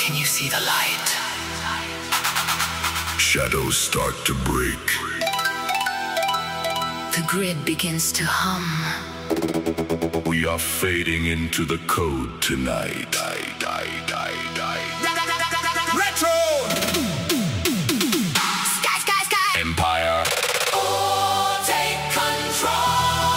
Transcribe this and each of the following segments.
Can you see the light? Shadows start to break. The grid begins to hum. We are fading into the code tonight. Retro! Sky. Empire. Oh, take control.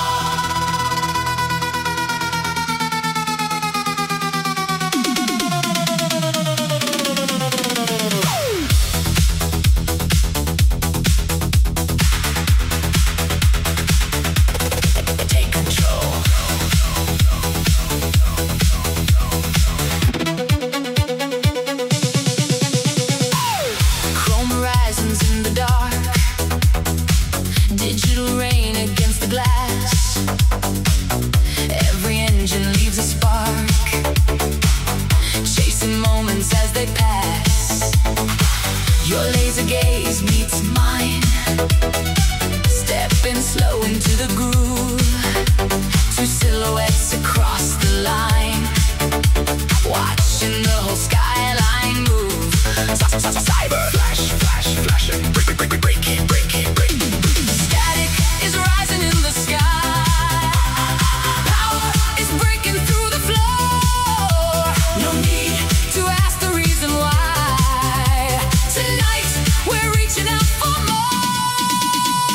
Your laser gaze meets mine, stepping slow into the groove. Two silhouettes across the line, watching the whole skyline move. Cyber flashing, break it. Static is rising in the sky. Power is breaking through the floor. No need to ask the reason why. Tonight, we're reaching out for more.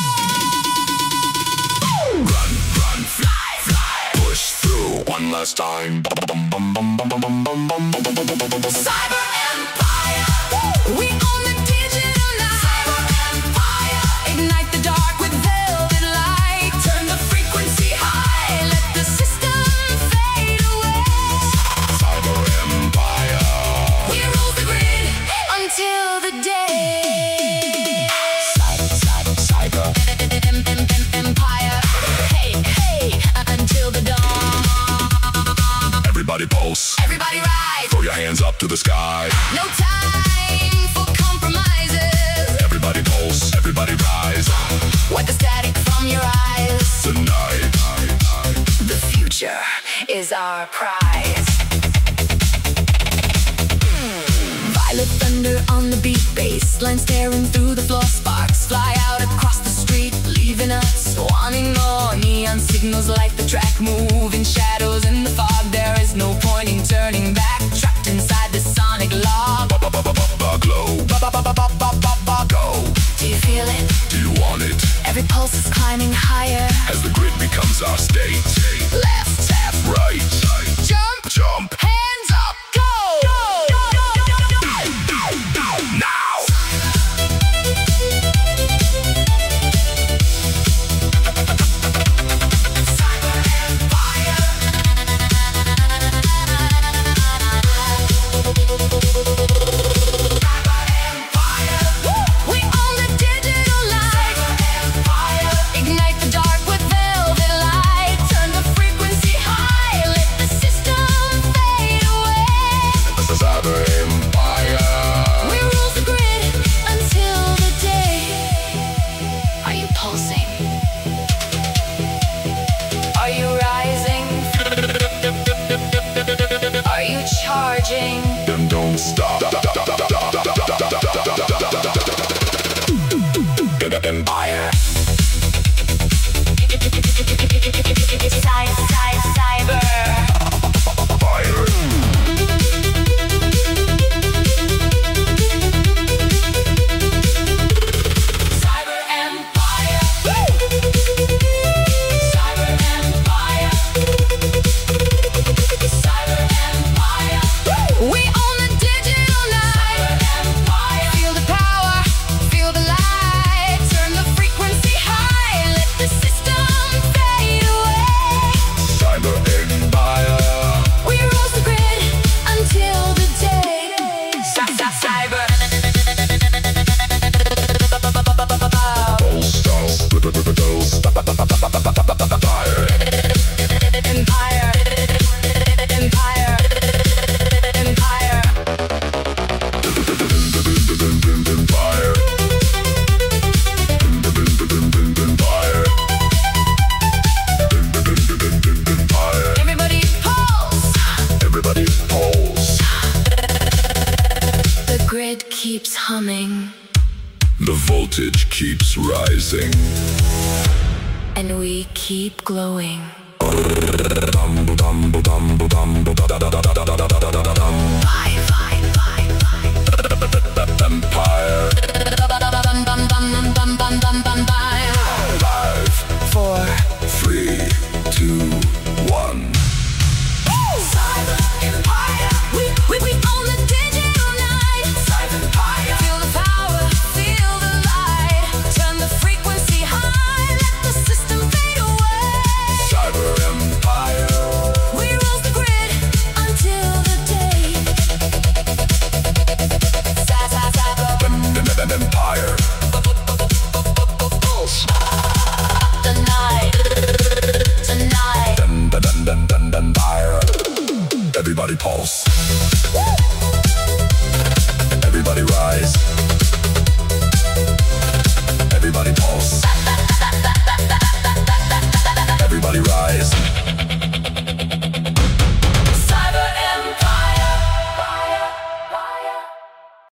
Run, fly. Push through one last time. Cyber Empire. We own the digital night. Cyber Empire. Ignite the dark with velvet light. Turn the frequency high. Let the system fade away. Cyber Empire. We rule the grid until the day. Cyber. Empire. Hey, until the dawn. Everybody pulse. Everybody rise. Throw your hands up to the sky. No time for compromises. Everybody pulse. Everybody rise. Wipe the static from your eyes. Tonight. The future is our prize. Violet thunder on the beat, baseline staring through the floor. Sparks fly out across the street, leaving us wanting more. Neon signals light the track, moving shadows in the fog. There is no point in turning back, trapped inside the sonic log. Glow. Go. Do you feel it? Do you want it? Every pulse is climbing higher. As the grid becomes our state. Left, Tap right. Jump. hands up, go! Now. Cyber Empire. We own the digital light. Ignite the dark with velvet light. Turn the frequency high. Let the system fade away. Cyber Empire. We rule the grid until the day. Are you pulsing? Are you rising? Are you charging? Then don't stop. Empire. Cyber. Fire. Cyber Empire. Cyber Empire. Cyber Empire. We own the digital voltage keeps rising. And we keep glowing. Empire. 5, 4, 3, 2, 1. Cyber Empire. We own the digital night. Cyber Empire. Feel the power, feel the light. Turn the frequency high, let the system fade away. Cyber Empire. We rule the grid until the day. Cyber Empire. Tonight. Empire. Everybody pulse. Woo!